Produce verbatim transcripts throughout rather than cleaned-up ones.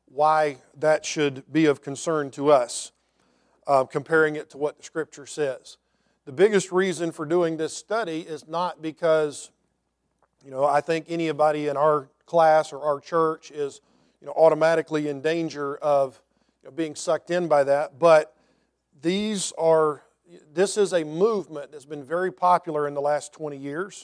why that should be of concern to us, uh, comparing it to what the Scripture says. The biggest reason for doing this study is not because, you know, I think anybody in our class or our church is, you know, automatically in danger of, you know, being sucked in by that, but these are, this is a movement that's been very popular in the last twenty years,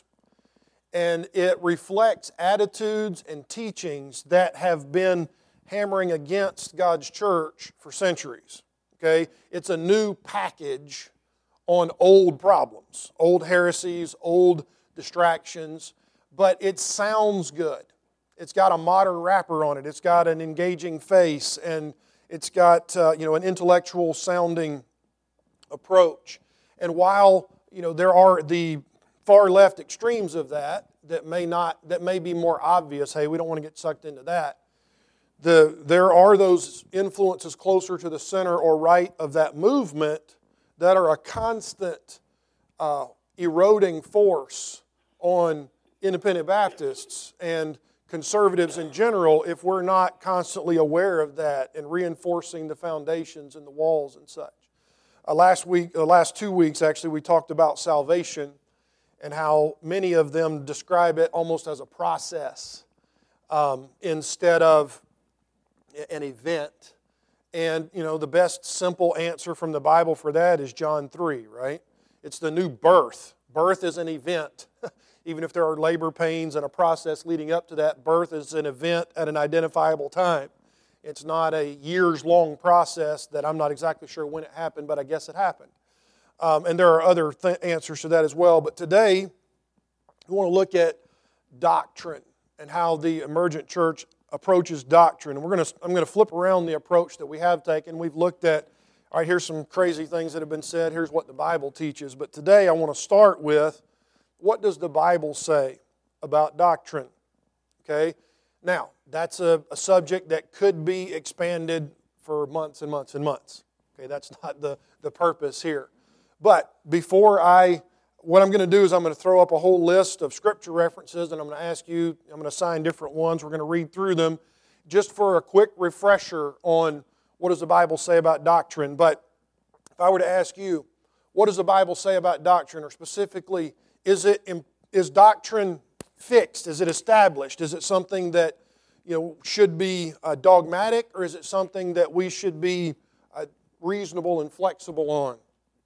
and it reflects attitudes and teachings that have been hammering against God's church for centuries. Okay? It's a new package on old problems, old heresies, old distractions, but it sounds good. It's got a modern wrapper on it. It's got an engaging face, and it's got uh, you know an intellectual sounding approach. And while you know there are the far left extremes of that that may not that may be more obvious, hey, we don't want to get sucked into that. The there are those influences closer to the center or right of that movement that are a constant uh, eroding force on independent Baptists and conservatives in general if we're not constantly aware of that and reinforcing the foundations and the walls and such. Uh, last week, the uh, last two weeks actually, we talked about salvation and how many of them describe it almost as a process um, instead of an event. And, you know, the best simple answer from the Bible for that is John three, right? It's the new birth. Birth is an event. Even if there are labor pains and a process leading up to that, birth is an event at an identifiable time. It's not a years-long process that I'm not exactly sure when it happened, but I guess it happened. Um, and there are other th- answers to that as well. But today, we want to look at doctrine and how the emergent church approaches doctrine. And we're going to, I'm going to flip around the approach that we have taken. We've looked at, all right, here's some crazy things that have been said. Here's what the Bible teaches. But today, I want to start with, what does the Bible say about doctrine? Okay? Now, that's a, a subject that could be expanded for months and months and months. Okay, that's not the, the purpose here. But before I, what I'm going to do is I'm going to throw up a whole list of Scripture references, and I'm going to ask you, I'm going to assign different ones. We're going to read through them just for a quick refresher on what does the Bible say about doctrine. But if I were to ask you, what does the Bible say about doctrine, or specifically, Is it is doctrine fixed? Is it established? Is it something that you know should be uh, dogmatic, or is it something that we should be uh, reasonable and flexible on?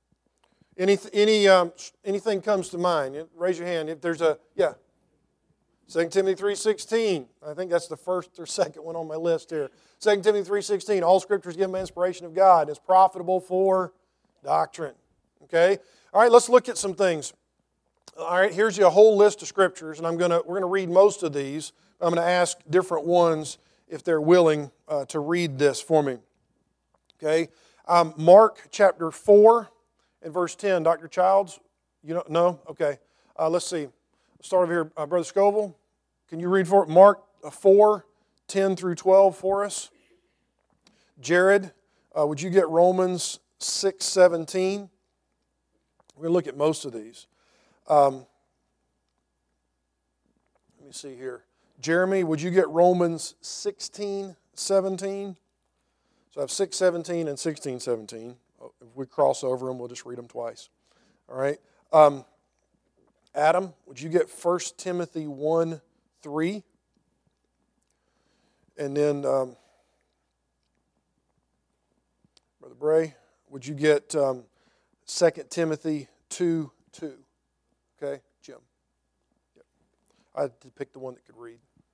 Any any um, anything comes to mind? Raise your hand if there's a yeah. Second Timothy three sixteen. I think that's the first or second one on my list here. Second Timothy three sixteen. All Scripture is given by inspiration of God. It's profitable for doctrine. Okay. All right. Let's look at some things. All right, here's a whole list of scriptures, and I'm gonna we're gonna read most of these. I'm gonna ask different ones if they're willing uh, to read this for me. Okay, um, Mark chapter four and verse ten. Doctor Childs, you know, no, okay. Uh, let's see. Let's start over here, uh, Brother Scoville. Can you read for Mark four, ten through twelve for us? Jared, uh, would you get Romans six seventeen? We're gonna look at most of these. Um, let me see here. Jeremy, would you get Romans sixteen seventeen? So I have six seventeen and sixteen seventeen. If we cross over them, we'll just read them twice. All right. Um, Adam, would you get First Timothy one three? And then, um, Brother Bray, would you get um, Second Timothy two two? Okay, Jim. Yep. I had to pick the one that could read.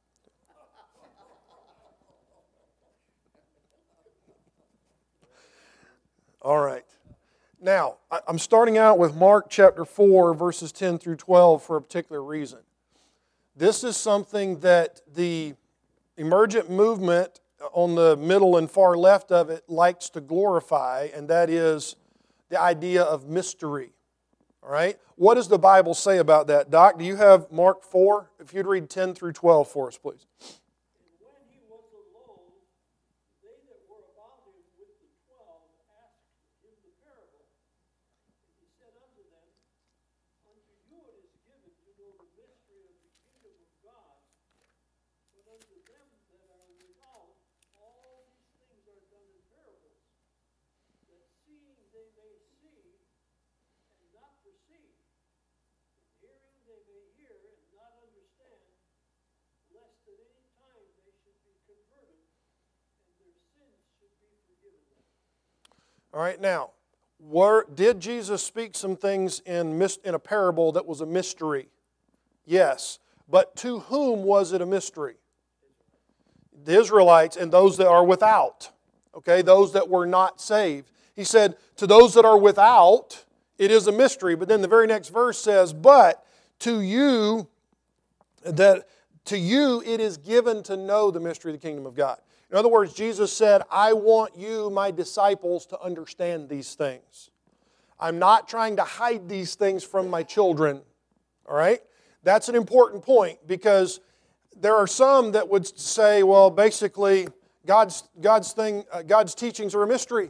All right. Now, I'm starting out with Mark chapter four, verses ten through twelve for a particular reason. This is something that the emergent movement on the middle and far left of it likes to glorify, and that is the idea of mystery. All right? What does the Bible say about that? Doc, do you have Mark four? If you'd read ten through twelve for us, please. And when he was alone, they that were about him with the twelve asked him the parable. And he said unto them, Unto you it is given to know the mystery of the kingdom of God, but unto them that are without, all they may hear and not understand, lest at any time they should be converted, and their sins should be forgiven them. All right, now, were, did Jesus speak some things in, in a parable that was a mystery? Yes. But to whom was it a mystery? The Israelites and those that are without. Okay, those that were not saved. He said, to those that are without, it is a mystery. But then the very next verse says, but to you, that to you it is given to know the mystery of the kingdom of God. In other words, Jesus said, I want you, my disciples, to understand these things. I'm not trying to hide these things from my children. All right? That's an important point, because there are some that would say, well, basically, God's, God's, thing, uh, God's teachings are a mystery.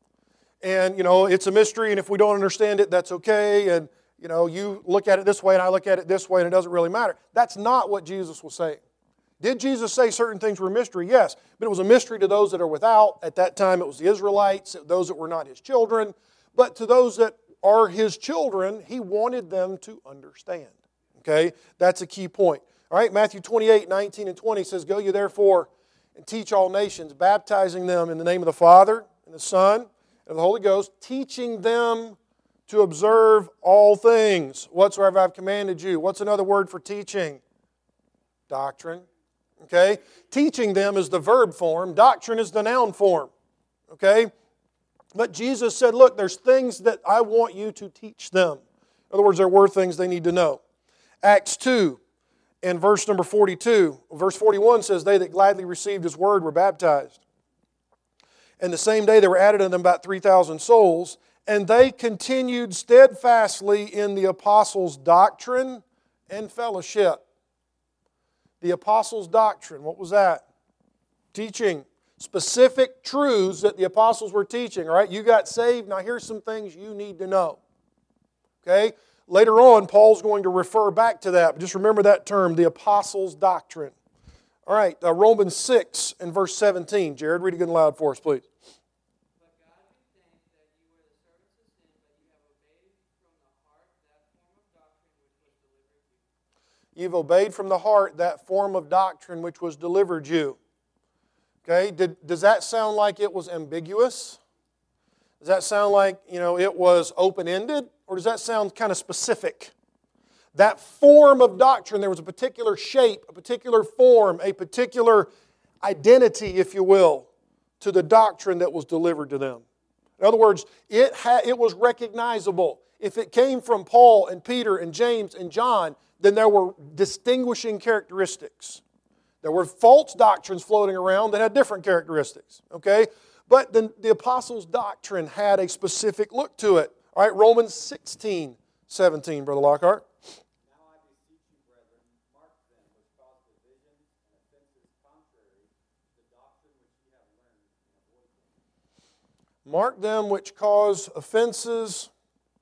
And, you know, it's a mystery, and if we don't understand it, that's okay. And, you know, you look at it this way, and I look at it this way, and it doesn't really matter. That's not what Jesus was saying. Did Jesus say certain things were a mystery? Yes. But it was a mystery to those that are without. At that time, it was the Israelites, those that were not His children. But to those that are His children, He wanted them to understand. Okay? That's a key point. All right, Matthew twenty-eight, nineteen and twenty says, go ye therefore and teach all nations, baptizing them in the name of the Father and the Son and of the Holy Ghost, teaching them to observe all things whatsoever I've commanded you. What's another word for teaching? Doctrine. Okay? Teaching them is the verb form. Doctrine is the noun form. Okay? But Jesus said, look, there's things that I want you to teach them. In other words, there were things they need to know. Acts two, in verse number forty-two, verse forty-one says, they that gladly received His word were baptized. And the same day there were added unto them about three thousand souls, and they continued steadfastly in the apostles' doctrine and fellowship. The apostles' doctrine, what was that? Teaching specific truths that the apostles were teaching. All right, you got saved, now here's some things you need to know. Okay? Later on, Paul's going to refer back to that, but just remember that term, the apostles' doctrine. All right, uh, Romans six and verse seventeen. Jared, read it good and loud for us, please. But God be thanked that you were the servants of sin, but you have obeyed from the heart that form of doctrine which was delivered you. You've obeyed from the heart that form of doctrine which was delivered you. Okay, Did, does that sound like it was ambiguous? Does that sound like, you know, it was open-ended? Or does that sound kind of specific? That form of doctrine, there was a particular shape, a particular form, a particular identity, if you will, to the doctrine that was delivered to them. In other words, it, ha- it was recognizable. If it came from Paul and Peter and James and John, then there were distinguishing characteristics. There were false doctrines floating around that had different characteristics. Okay? But the, the apostles' doctrine had a specific look to it. All right, Romans sixteen, seventeen, Brother Lockhart. Now I beseech you, brethren, mark them which cause divisions and offenses contrary to the doctrine which ye have learned, and avoid them. Mark them which cause offenses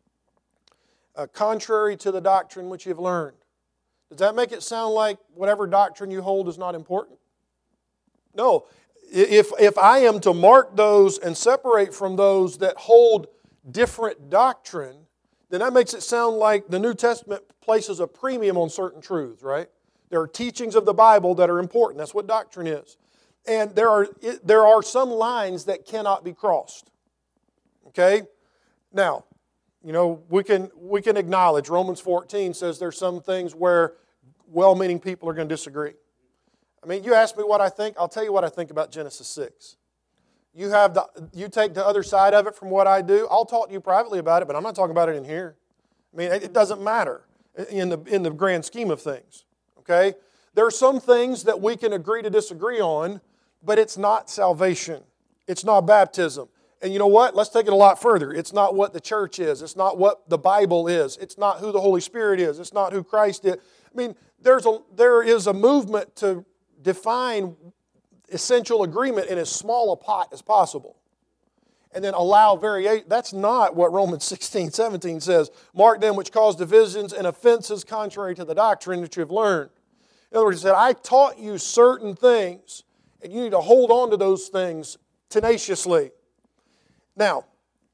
uh, contrary to the doctrine which you've learned. Does that make it sound like whatever doctrine you hold is not important? No. If, if I am to mark those and separate from those that hold different doctrine, then that makes it sound like the New Testament places a premium on certain truths, right? There are teachings of the Bible that are important. That's what doctrine is. And there are, there are some lines that cannot be crossed. Okay? Now, you know, we can, we can acknowledge Romans fourteen says there's some things where well-meaning people are going to disagree. I mean, you ask me what I think, I'll tell you what I think about Genesis six. You have the, you take the other side of it from what I do. I'll talk to you privately about it, but I'm not talking about it in here. I mean, it doesn't matter in the, in the grand scheme of things. Okay? There are some things that we can agree to disagree on, but it's not salvation. It's not baptism. And you know what? Let's take it a lot further. It's not what the church is. It's not what the Bible is. It's not who the Holy Spirit is. It's not who Christ is. I mean, there's a, there is a movement to define essential agreement in as small a pot as possible. And then allow variation. That's not what Romans sixteen, seventeen says. Mark them which cause divisions and offenses contrary to the doctrine that you have learned. In other words, he said, I taught you certain things, and you need to hold on to those things tenaciously. Now,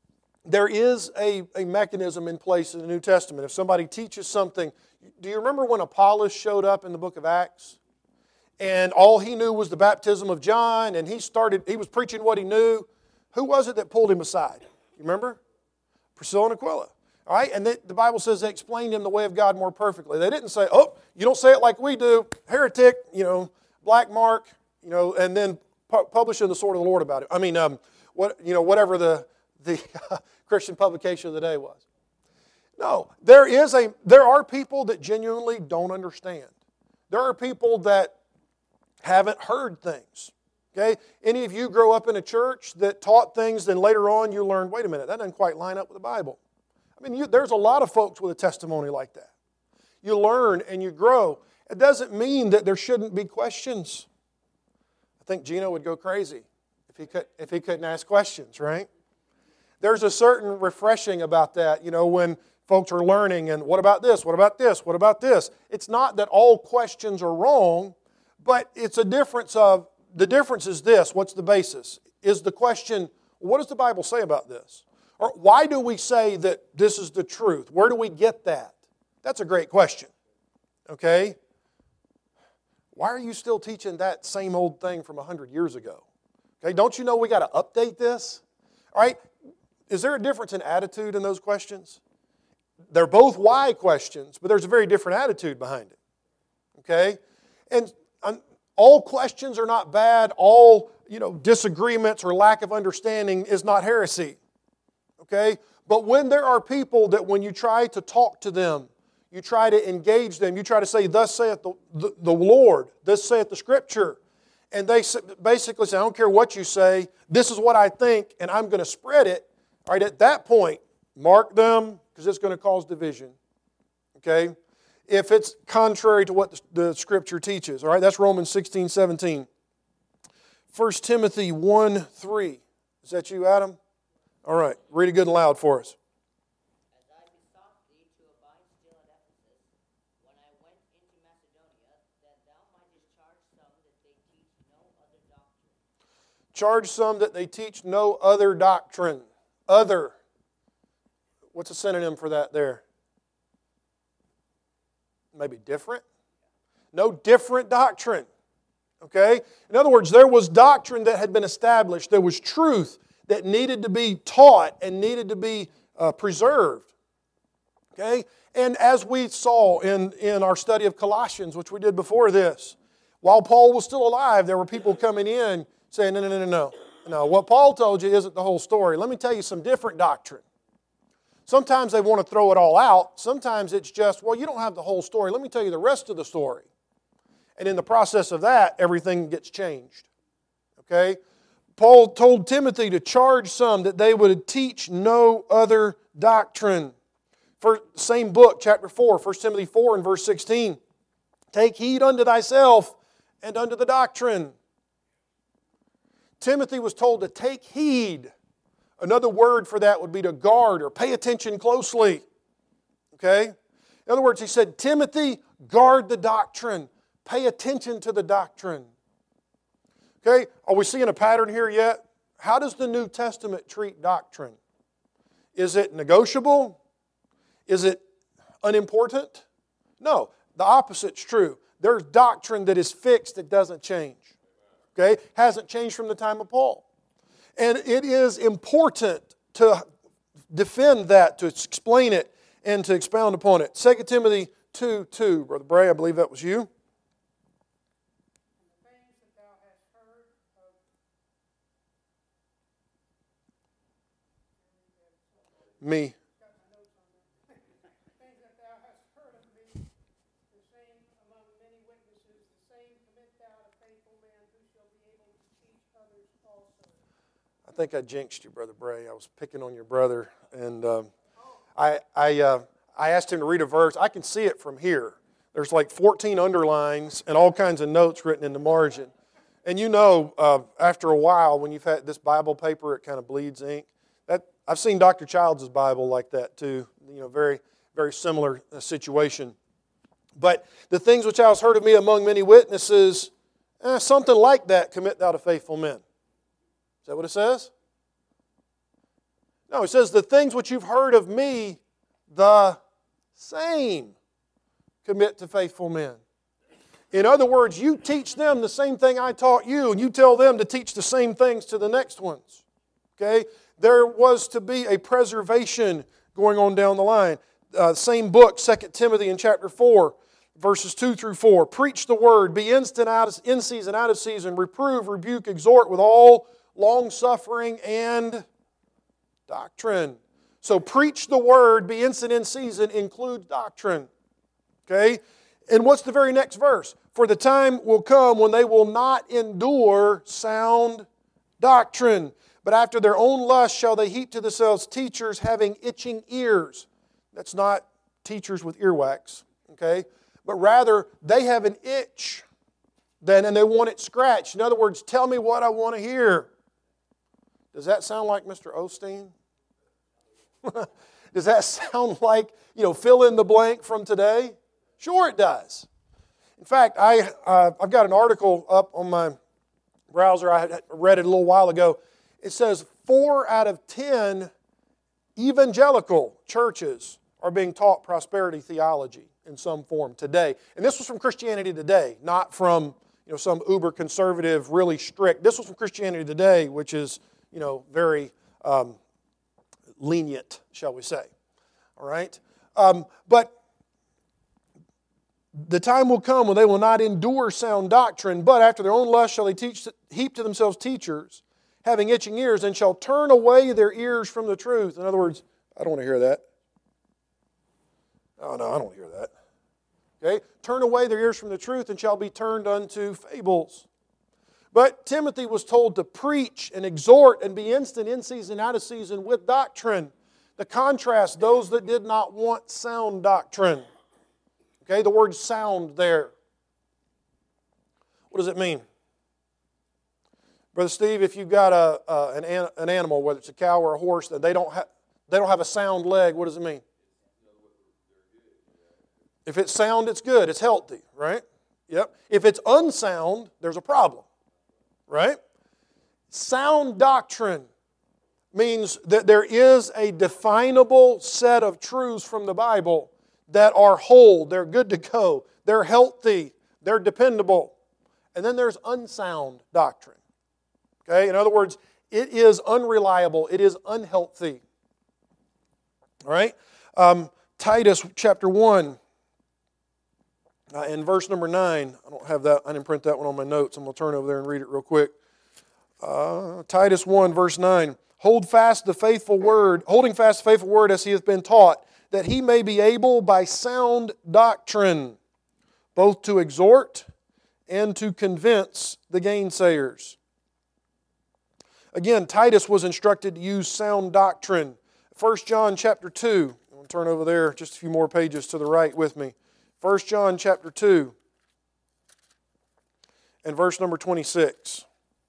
there is a, a mechanism in place in the New Testament. If somebody teaches something, do you remember when Apollos showed up in the book of Acts? And all he knew was the baptism of John, and he started, he was preaching what he knew. Who was it that pulled him aside? You remember? Priscilla and Aquila. All right, and they, the Bible says they explained him the way of God more perfectly. They didn't say, oh, you don't say it like we do, heretic, you know, black mark, you know, and then pu- publishing the sword of the Lord about it. I mean, um, what you know, whatever the the Christian publication of the day was. No, there is a there are people that genuinely don't understand. There are people that haven't heard things. Okay, any of you grow up in a church that taught things, then later on you learned, wait a minute, that doesn't quite line up with the Bible. I mean, you, there's a lot of folks with a testimony like that. You learn and you grow. It doesn't mean that there shouldn't be questions. I think Gino would go crazy if he could if he couldn't ask questions, right? There's a certain refreshing about that, you know, when folks are learning and what about this, what about this, what about this? It's not that all questions are wrong, but it's a difference of, the difference is this, what's the basis? Is the question, what does the Bible say about this? Or why do we say that this is the truth? Where do we get that? That's a great question, okay? Why are you still teaching that same old thing from one hundred years ago? Okay, don't you know we got to update this? All right, is there a difference in attitude in those questions? They're both why questions, but there's a very different attitude behind it, okay? And um, all questions are not bad. All, you know, disagreements or lack of understanding is not heresy. Okay? But when there are people that when you try to talk to them, you try to engage them, you try to say, thus saith the, the, the Lord, thus saith the Scripture, and they basically say, I don't care what you say, this is what I think, and I'm going to spread it. All right, at that point, mark them, because it's going to cause division. Okay? If it's contrary to what the, the Scripture teaches. All right, that's Romans sixteen, seventeen. First Timothy one, three. Is that you, Adam? All right, read it good and loud for us. As I besought thee to abide still at Ephesus, when I went into Macedonia, that thou mightest charge some that they teach no other doctrine. Charge some that they teach no other doctrine. Other. What's a synonym for that there? Maybe different? No different doctrine. Okay? In other words, there was doctrine that had been established. There was truth that needed to be taught and needed to be uh, preserved. Okay? And as we saw in, in our study of Colossians, which we did before this, while Paul was still alive, there were people coming in saying, no, no, no, no, no. No, what Paul told you isn't the whole story. Let me tell you some different doctrine. Sometimes they want to throw it all out. Sometimes it's just, well, you don't have the whole story. Let me tell you the rest of the story. And in the process of that, everything gets changed. Okay? Paul told Timothy to charge some that they would teach no other doctrine. For same book, chapter four, First Timothy four and verse sixteen. Take heed unto thyself and unto the doctrine. Timothy was told to take heed. Another word for that would be to guard or pay attention closely. Okay? In other words, he said, Timothy, guard the doctrine. Pay attention to the doctrine. Okay, are we seeing a pattern here yet? How does the New Testament treat doctrine? Is it negotiable? Is it unimportant? No, the opposite's true. There's doctrine that is fixed that doesn't change. Okay, hasn't changed from the time of Paul. And it is important to defend that, to explain it, and to expound upon it. Second Timothy two two, Brother Bray, I believe that was you. Me. Things that thou hast heard of me, the same among many witnesses, the same commit thou to faithful men who shall be able to teach others also. I think I jinxed you, Brother Bray. I was picking on your brother, and uh, I I uh, I asked him to read a verse. I can see it from here. There's like fourteen underlines and all kinds of notes written in the margin. And you know, uh, after a while, when you've had this Bible paper, it kind of bleeds ink. That I've seen Doctor Childs' Bible like that too. You know, very, very similar uh, situation. But the things which thou hast heard of me among many witnesses, eh, something like that, commit thou to faithful men. Is that what it says? No, it says, the things which you've heard of me, the same commit to faithful men. In other words, you teach them the same thing I taught you, and you tell them to teach the same things to the next ones. Okay? There was to be a preservation going on down the line. Uh, same book, Second Timothy in chapter four, verses two through four. Preach the word, be instant out of, in season, out of season, reprove, rebuke, exhort with all long-suffering and doctrine. So preach the word, be instant in season, includes doctrine. Okay? And what's the very next verse? For the time will come when they will not endure sound doctrine, but after their own lust shall they heap to themselves teachers having itching ears. That's not teachers with earwax, okay? But rather, they have an itch then, and they want it scratched. In other words, tell me what I want to hear. Does that sound like Mister Osteen? Does that sound like, you know, fill in the blank from today? Sure it does. In fact, I, uh, I've got an article up on my browser. I read it a little while ago. It says four out of ten evangelical churches are being taught prosperity theology in some form today. And this was from Christianity Today, not from, you know, some uber conservative, really strict. This was from Christianity Today, which is, you know, very um, lenient, shall we say. All right? Um, but the time will come when they will not endure sound doctrine, but after their own lust shall they teach, heap to themselves teachers, having itching ears, and shall turn away their ears from the truth. In other words, I don't want to hear that. Oh, no, I don't want to hear that. Okay? Turn away their ears from the truth and shall be turned unto fables. But Timothy was told to preach and exhort and be instant in season, out of season with doctrine. The contrast, those that did not want sound doctrine. Okay, the word sound there. What does it mean? Brother Steve, if you've got a, uh, an, an animal, whether it's a cow or a horse, that they don't, ha- they don't have a sound leg, what does it mean? If it's sound, it's good, it's healthy, right? Yep. If it's unsound, there's a problem, right? Sound doctrine means that there is a definable set of truths from the Bible that are whole, they're good to go, they're healthy, they're dependable. And then there's unsound doctrine. Okay? In other words, it is unreliable, it is unhealthy. All right? Um, Titus chapter one uh, and verse number nine. I don't have that, I didn't print that one on my notes. I'm going to turn over there and read it real quick. Uh, Titus one verse nine. Hold fast the faithful word, holding fast the faithful word as he hath been taught, that he may be able by sound doctrine both to exhort and to convince the gainsayers. Again, Titus was instructed to use sound doctrine. First John chapter two. I'm going to turn over there just a few more pages to the right with me. First John chapter two and verse number twenty-six.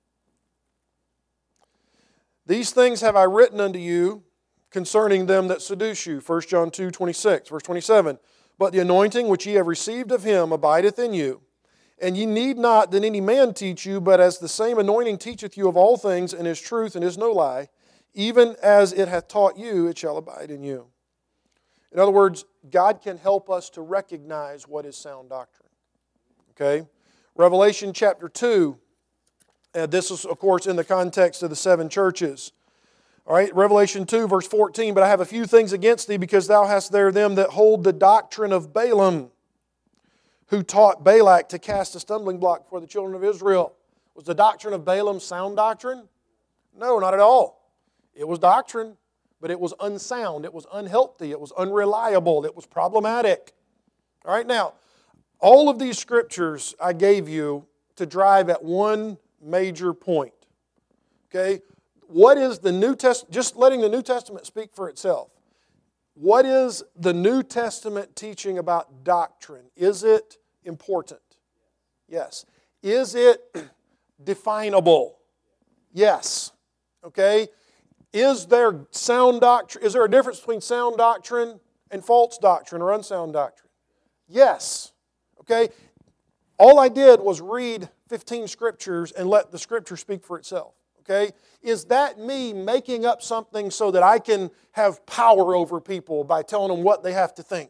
These things have I written unto you concerning them that seduce you. First John two twenty-six, verse twenty-seven. But the anointing which ye have received of him abideth in you. And ye need not that any man teach you, but as the same anointing teacheth you of all things, and is truth and is no lie, even as it hath taught you, it shall abide in you. In other words, God can help us to recognize what is sound doctrine. Okay? Revelation chapter two. And this is, of course, in the context of the seven churches. All right, Revelation two, verse fourteen. But I have a few things against thee, because thou hast there them that hold the doctrine of Balaam, who taught Balak to cast a stumbling block for the children of Israel. Was the doctrine of Balaam sound doctrine? No, not at all. It was doctrine, but it was unsound. It was unhealthy. It was unreliable. It was problematic. All right, now, all of these scriptures I gave you to drive at one major point. Okay? What is the New Testament, just letting the New Testament speak for itself. What is the New Testament teaching about doctrine? Is it important? Yes. Is it definable? Yes. Okay? Is there sound doctrine? Is there a difference between sound doctrine and false doctrine or unsound doctrine? Yes. Okay? All I did was read fifteen scriptures and let the scripture speak for itself. Okay? Is that me making up something so that I can have power over people by telling them what they have to think?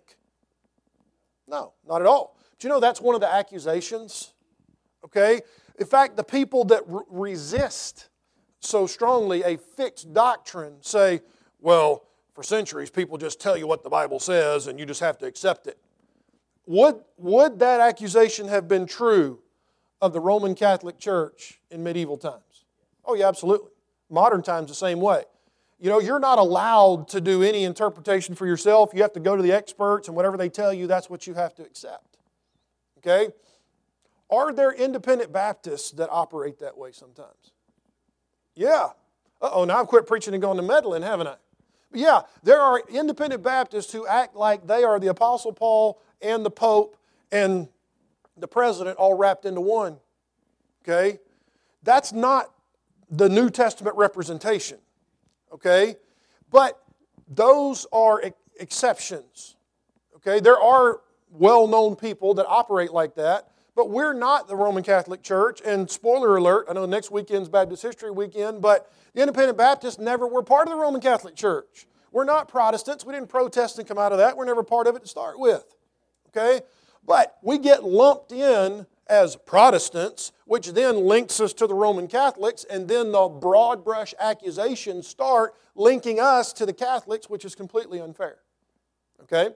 No, not at all. Do you know that's one of the accusations? Okay? In fact, the people that re- resist so strongly a fixed doctrine say, well, for centuries people just tell you what the Bible says and you just have to accept it. Would, would that accusation have been true of the Roman Catholic Church in medieval times? Oh yeah, absolutely. Modern times the same way. You know, you're not allowed to do any interpretation for yourself. You have to go to the experts, and whatever they tell you, that's what you have to accept. Okay? Are there independent Baptists that operate that way sometimes? Yeah. Uh-oh, now I've quit preaching and going to meddling, haven't I? But yeah, there are independent Baptists who act like they are the Apostle Paul and the Pope and the President all wrapped into one. Okay? That's not the New Testament representation. Okay? But those are ex- exceptions. Okay? There are well-known people that operate like that, but we're not the Roman Catholic Church. And spoiler alert, I know next weekend's Baptist History Weekend, but the Independent Baptists never were part of the Roman Catholic Church. We're not Protestants. We didn't protest and come out of that. We're never part of it to start with. Okay? But we get lumped in as Protestants, which then links us to the Roman Catholics, and then the broad brush accusations start linking us to the Catholics, which is completely unfair. Okay?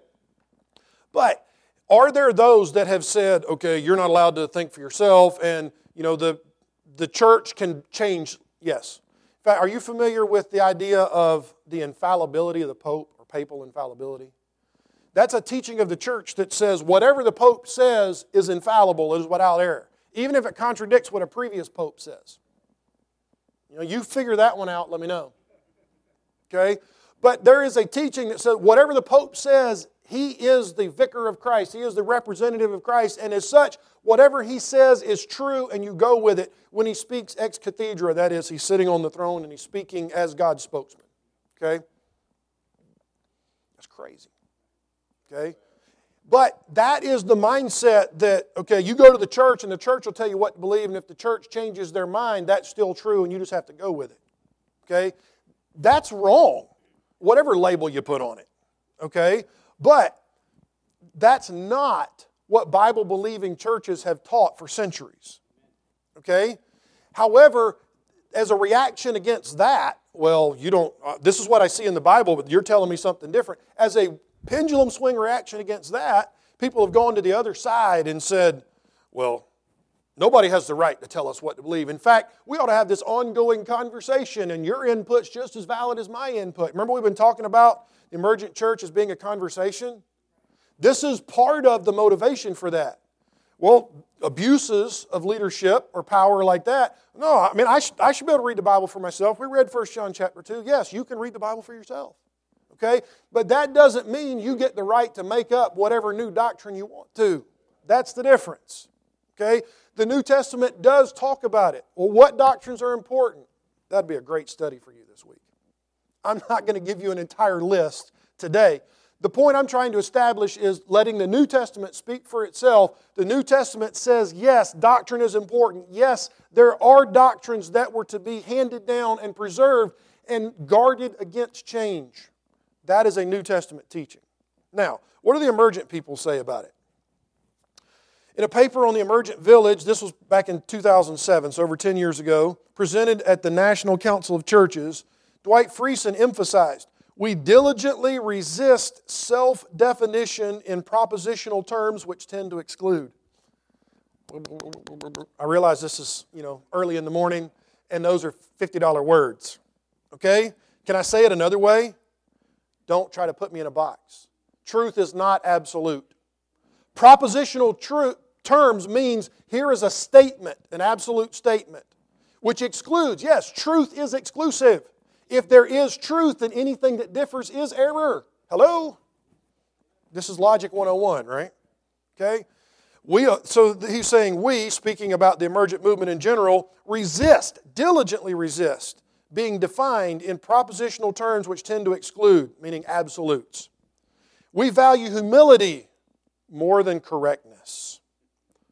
But are there those that have said, okay, you're not allowed to think for yourself, and you know the the church can change? Yes. In fact, are you familiar with the idea of the infallibility of the Pope, or papal infallibility? That's a teaching of the church that says whatever the Pope says is infallible, is without error, even if it contradicts what a previous Pope says. You know, you figure that one out, let me know. Okay? But there is a teaching that says whatever the Pope says, he is the vicar of Christ. He is the representative of Christ. And as such, whatever he says is true, and you go with it when he speaks ex cathedra. That is, he's sitting on the throne and he's speaking as God's spokesman. Okay? That's crazy. Okay? But that is the mindset that, okay, you go to the church and the church will tell you what to believe, and if the church changes their mind, that's still true and you just have to go with it. Okay? That's wrong, whatever label you put on it. Okay? But that's not what Bible-believing churches have taught for centuries. Okay? However, as a reaction against that, well, you don't, uh, this is what I see in the Bible, but you're telling me something different. As a pendulum swing reaction against that, people have gone to the other side and said, well, nobody has the right to tell us what to believe. In fact, we ought to have this ongoing conversation, and your input's just as valid as my input. Remember we've been talking about the emergent church as being a conversation? This is part of the motivation for that. Well, abuses of leadership or power like that, no, I mean, I, sh- I should be able to read the Bible for myself. We read First John chapter two. Yes, you can read the Bible for yourself. Okay? But that doesn't mean you get the right to make up whatever new doctrine you want to. That's the difference. Okay? The New Testament does talk about it. Well, what doctrines are important? That'd be a great study for you this week. I'm not going to give you an entire list today. The point I'm trying to establish is letting the New Testament speak for itself. The New Testament says, yes, doctrine is important. Yes, there are doctrines that were to be handed down and preserved and guarded against change. That is a New Testament teaching. Now, what do the emergent people say about it? In a paper on the emergent village, this was back in two thousand seven, so over ten years ago, presented at the National Council of Churches, Dwight Friesen emphasized, we diligently resist self-definition in propositional terms which tend to exclude. I realize this is, you know, early in the morning, and those are fifty dollar words. Okay? Can I say it another way? Don't try to put me in a box. Truth is not absolute. Propositional tru- terms means here is a statement, an absolute statement, which excludes. Yes, truth is exclusive. If there is truth, then anything that differs is error. Hello? This is Logic one oh one, right? Okay? We, so he's saying we, speaking about the emergent movement in general, resist, diligently resist, being defined in propositional terms which tend to exclude, meaning absolutes. We value humility more than correctness.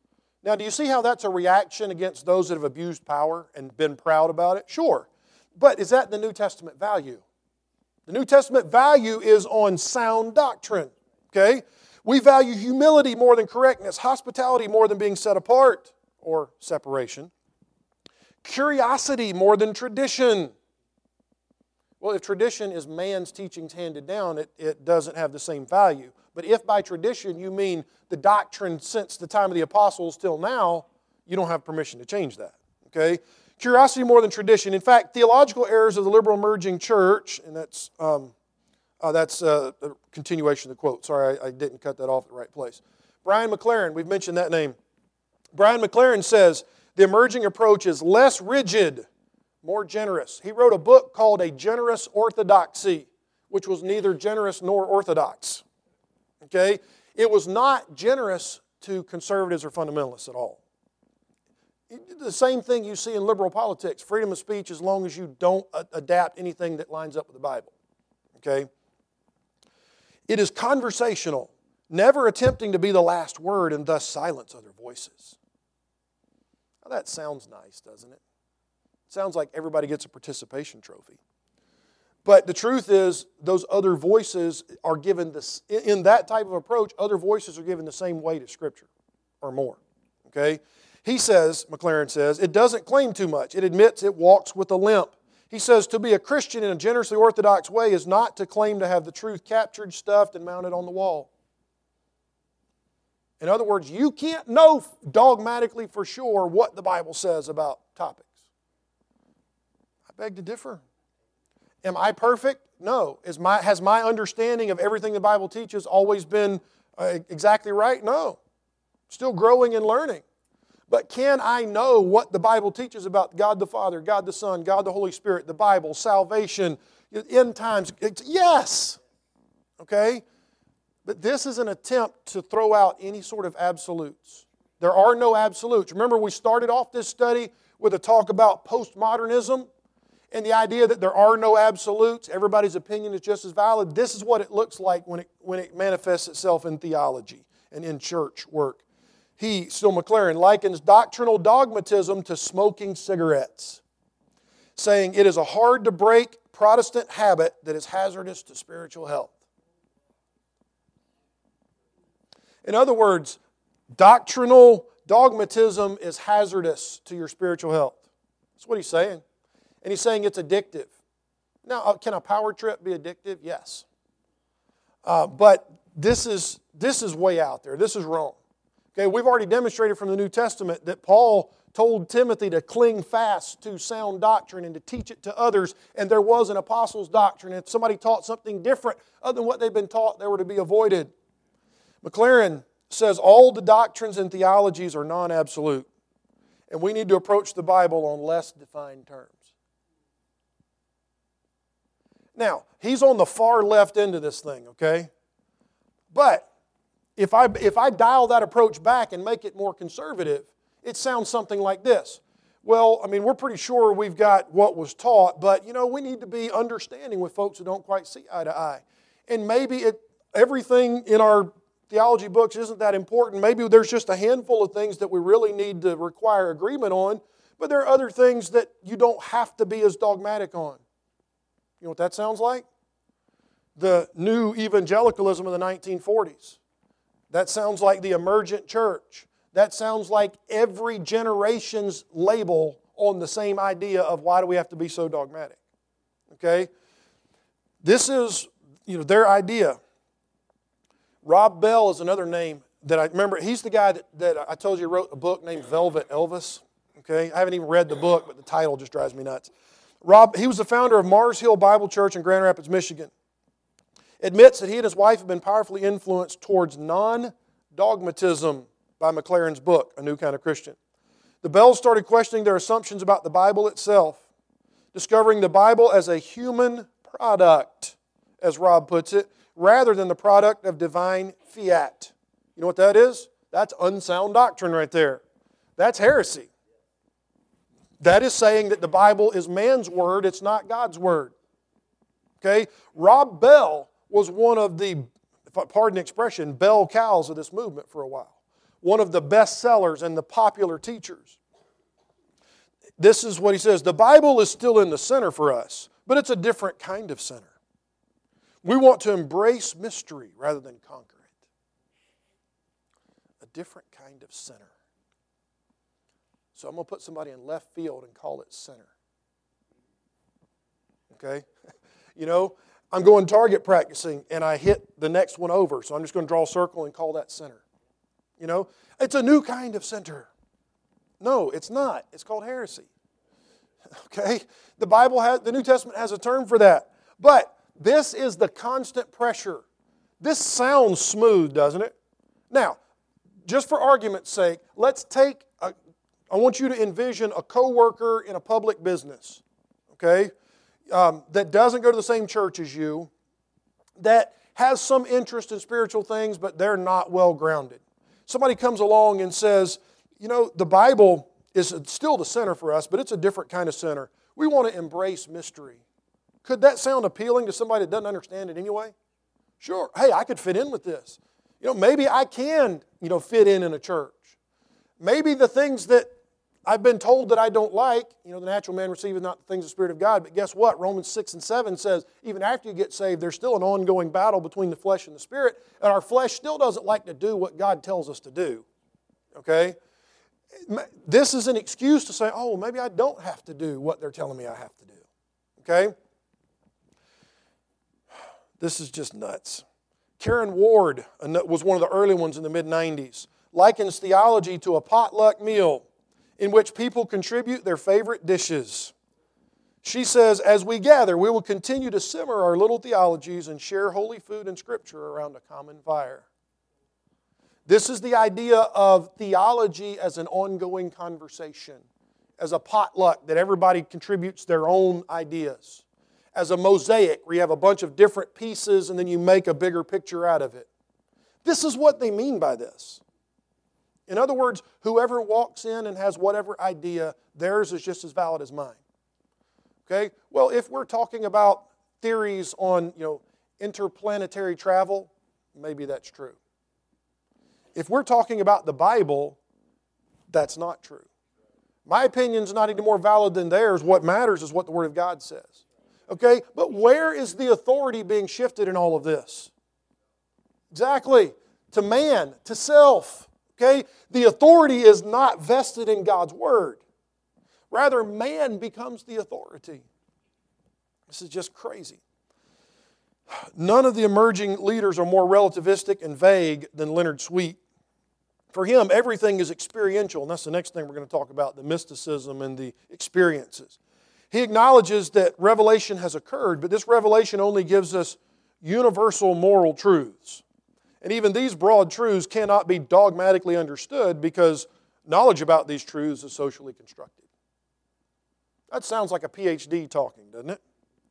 Now, do you see how that's a reaction against those that have abused power and been proud about it? Sure. But is that the New Testament value? The New Testament value is on sound doctrine. Okay? We value humility more than correctness, hospitality more than being set apart or separation, curiosity more than tradition. Well, if tradition is man's teachings handed down, it, it doesn't have the same value. But if by tradition you mean the doctrine since the time of the apostles till now, you don't have permission to change that. Okay? Curiosity more than tradition. In fact, theological errors of the liberal emerging church, and that's um, uh, that's uh, a continuation of the quote. Sorry, I, I didn't cut that off at the right place. Brian McLaren, we've mentioned that name. Brian McLaren says, the emerging approach is less rigid, more generous. He wrote a book called A Generous Orthodoxy, which was neither generous nor orthodox. Okay? It was not generous to conservatives or fundamentalists at all. The same thing you see in liberal politics, freedom of speech as long as you don't adapt anything that lines up with the Bible. Okay? It is conversational, never attempting to be the last word and thus silence other voices. Now that sounds nice, doesn't it? It sounds like everybody gets a participation trophy. But the truth is, those other voices are given this, in that type of approach, other voices are given the same weight as Scripture, or more. Okay? He says, McLaren says, it doesn't claim too much. It admits it walks with a limp. He says, to be a Christian in a generously orthodox way is not to claim to have the truth captured, stuffed, and mounted on the wall. In other words, you can't know dogmatically for sure what the Bible says about topics. I beg to differ. Am I perfect? No. Is my, has my understanding of everything the Bible teaches always been uh, exactly right? No. Still growing and learning. But can I know what the Bible teaches about God the Father, God the Son, God the Holy Spirit, the Bible, salvation, end times? It's, yes. Okay? But this is an attempt to throw out any sort of absolutes. There are no absolutes. Remember, we started off this study with a talk about postmodernism and the idea that there are no absolutes. Everybody's opinion is just as valid. This is what it looks like when it, when it manifests itself in theology and in church work. He, still McLaren, likens doctrinal dogmatism to smoking cigarettes, saying it is a hard-to-break Protestant habit that is hazardous to spiritual health. In other words, doctrinal dogmatism is hazardous to your spiritual health. That's what he's saying. And he's saying it's addictive. Now, can a power trip be addictive? Yes. Uh, but this is, this is way out there. This is wrong. Okay, we've already demonstrated from the New Testament that Paul told Timothy to cling fast to sound doctrine and to teach it to others. And there was an apostles' doctrine. If somebody taught something different other than what they've been taught, they were to be avoided. McLaren says all the doctrines and theologies are non-absolute. And we need to approach the Bible on less defined terms. Now, he's on the far left end of this thing, okay? But if I, if I dial that approach back and make it more conservative, it sounds something like this. Well, I mean, we're pretty sure we've got what was taught, but, you know, we need to be understanding with folks who don't quite see eye to eye. And maybe it, everything in our theology books isn't that important. Maybe there's just a handful of things that we really need to require agreement on, but there are other things that you don't have to be as dogmatic on. You know what that sounds like? The new evangelicalism of the nineteen forties. That sounds like the emergent church. That sounds like every generation's label on the same idea of why do we have to be so dogmatic. Okay? This is, you know, their idea. Rob Bell is another name that I remember. He's the guy that, that I told you wrote a book named Velvet Elvis. Okay? I haven't even read the book, but the title just drives me nuts. Rob, he was the founder of Mars Hill Bible Church in Grand Rapids, Michigan. Admits that he and his wife have been powerfully influenced towards non-dogmatism by McLaren's book, A New Kind of Christian. The Bells started questioning their assumptions about the Bible itself, discovering the Bible as a human product, as Rob puts it, rather than the product of divine fiat. You know what that is? That's unsound doctrine right there. That's heresy. That is saying that the Bible is man's word, it's not God's word. Okay? Rob Bell was one of the, pardon the expression, bell cows of this movement for a while. one of the best sellers and the popular teachers. This is what he says. The Bible is still in the center for us, but it's a different kind of center. We want to embrace mystery rather than conquer it. A different kind of center. So I'm going to put somebody in left field and call it center. Okay? You know, I'm going target practicing and I hit the next one over. So I'm just going to draw a circle and call that center. You know, it's a new kind of center. No, it's not. It's called heresy. Okay? The Bible has, the New Testament has a term for that. But this is the constant pressure. This sounds smooth, doesn't it? Now, just for argument's sake, let's take a, I want you to envision a coworker in a public business, okay, um, that doesn't go to the same church as you, that has some interest in spiritual things, but they're not well grounded. Somebody comes along and says, you know, the Bible is still the center for us, but it's a different kind of center. We want to embrace mystery. Could that sound appealing to somebody that doesn't understand it anyway? Sure. Hey, I could fit in with this. You know, maybe I can, you know, fit in in a church. Maybe the things that I've been told that I don't like, you know, the natural man receiveth not the things of the Spirit of God, but guess what? Romans six and seven says, even after you get saved, there's still an ongoing battle between the flesh and the Spirit, and our flesh still doesn't like to do what God tells us to do. Okay? This is an excuse to say, oh, maybe I don't have to do what they're telling me I have to do. Okay? This is just nuts. Karen Ward was one of the early ones in the mid nineties. Likens theology to a potluck meal in which people contribute their favorite dishes. She says, as we gather, we will continue to simmer our little theologies and share holy food and Scripture around a common fire. This is the idea of theology as an ongoing conversation, as a potluck that everybody contributes their own ideas, as a mosaic where you have a bunch of different pieces and then you make a bigger picture out of it. This is what they mean by this. In other words, whoever walks in and has whatever idea, theirs is just as valid as mine. Okay? Well, if we're talking about theories on, you know, interplanetary travel, maybe that's true. If we're talking about the Bible, that's not true. My opinion's not any more valid than theirs. What matters is what the Word of God says. Okay? But where is the authority being shifted in all of this? Exactly. To man, to self. Okay? The authority is not vested in God's Word. Rather, man becomes the authority. This is just crazy. None of the emerging leaders are more relativistic and vague than Leonard Sweet. For him, everything is experiential, and that's the next thing we're going to talk about, the mysticism and the experiences. He acknowledges that revelation has occurred, but this revelation only gives us universal moral truths. And even these broad truths cannot be dogmatically understood because knowledge about these truths is socially constructed. That sounds like a P H D talking, doesn't it?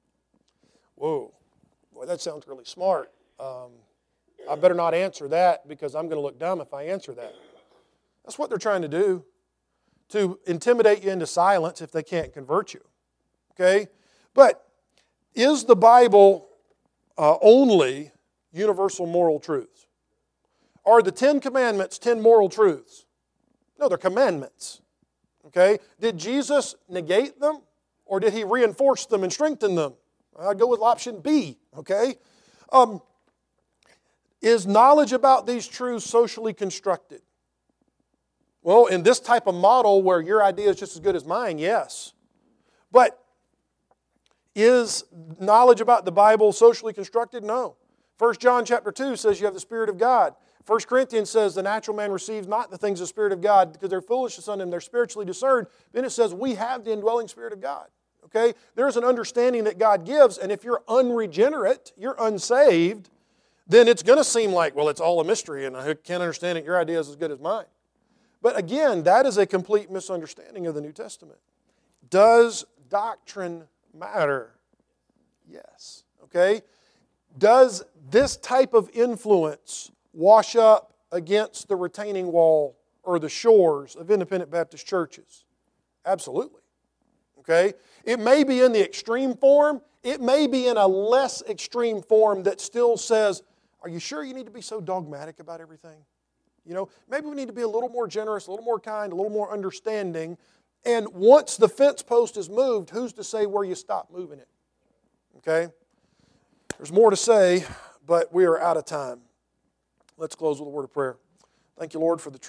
Whoa, boy, that sounds really smart. Um, I better not answer that because I'm going to look dumb if I answer that. That's what they're trying to do, to intimidate you into silence if they can't convert you. Okay? But is the Bible uh, only universal moral truths? Are the Ten Commandments ten moral truths? No, they're commandments. Okay? Did Jesus negate them or did He reinforce them and strengthen them? I'd go with option B. Okay? Um, is knowledge about these truths socially constructed? Well, in this type of model where your idea is just as good as mine, yes. But is knowledge about the Bible socially constructed? No. First John chapter two says you have the Spirit of God. First Corinthians says the natural man receives not the things of the Spirit of God because they're foolishness unto him, they're spiritually discerned. Then it says we have the indwelling Spirit of God. Okay? There's an understanding that God gives, and if you're unregenerate, you're unsaved, then it's going to seem like, well, it's all a mystery, and I can't understand it. Your idea is as good as mine. But again, that is a complete misunderstanding of the New Testament. Does doctrine matter? Yes. Okay? Does this type of influence wash up against the retaining wall or the shores of independent Baptist churches? Absolutely. Okay? It may be in the extreme form. It may be in a less extreme form that still says, are you sure you need to be so dogmatic about everything? You know, maybe we need to be a little more generous, a little more kind, a little more understanding. And once the fence post is moved, who's to say where you stop moving it? Okay? There's more to say, but we are out of time. Let's close with a word of prayer. Thank you, Lord, for the truth.